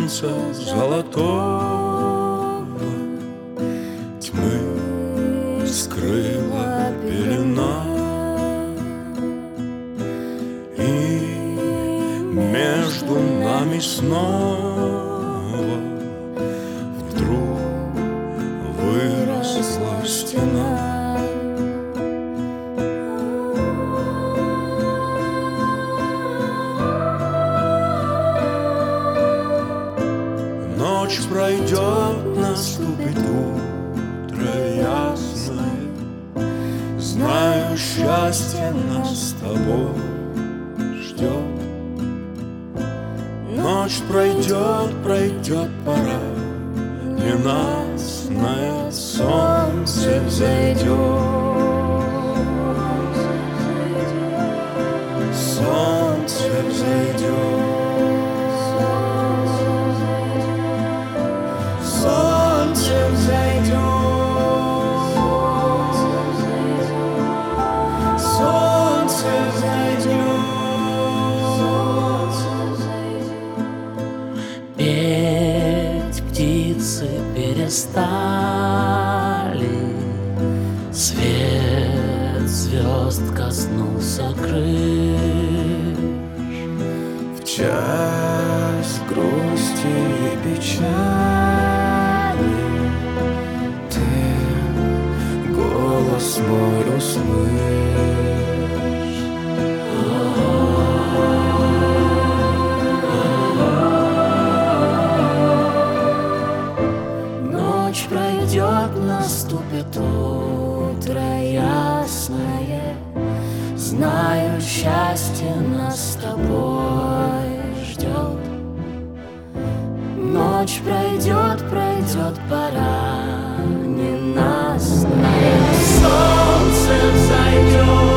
солнца золотого тьмы скрыла пелена, и между нами снова вдруг выросла стена. Ночь пройдет, наступит утро ясное. Знаю, счастье нас с тобой ждет. Ночь пройдет, пройдет пора ненастная, солнце взойдет. Солнце взойдет. Солнце взойдет, солнце взойдет. Петь птицы перестали, свет звезд коснулся крыш. В час грусти и печали ты голос мой услышь. Ночь пройдет, наступит утро ясное. Знаю, счастье нас с тобой ждет. Ночь пройдет, пройдет пора ненастная, солнце взойдет.